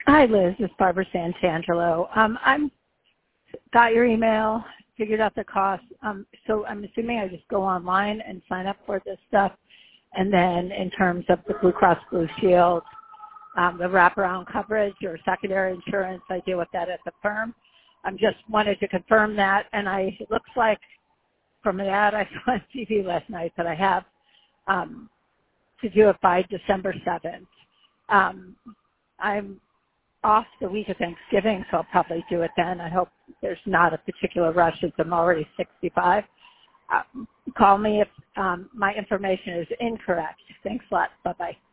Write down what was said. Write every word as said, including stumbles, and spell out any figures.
Hi, Liz. This is Barbara Santangelo. Um, I'm got your email, figured out the cost. Um, so I'm assuming I just go online and sign up for this stuff. And then in terms of the Blue Cross Blue Shield, um, the wraparound coverage or secondary insurance, I deal with that at the firm. I'm just wanted to confirm that. And I, it looks like from an ad I saw on T V last night that I have um, to do it by December seventh. Um, I'm off the week of Thanksgiving, so I'll probably do it then. I hope there's not a particular rush as I'm already sixty-five. Uh, call me if um, my information is incorrect. Thanks a lot. Bye-bye.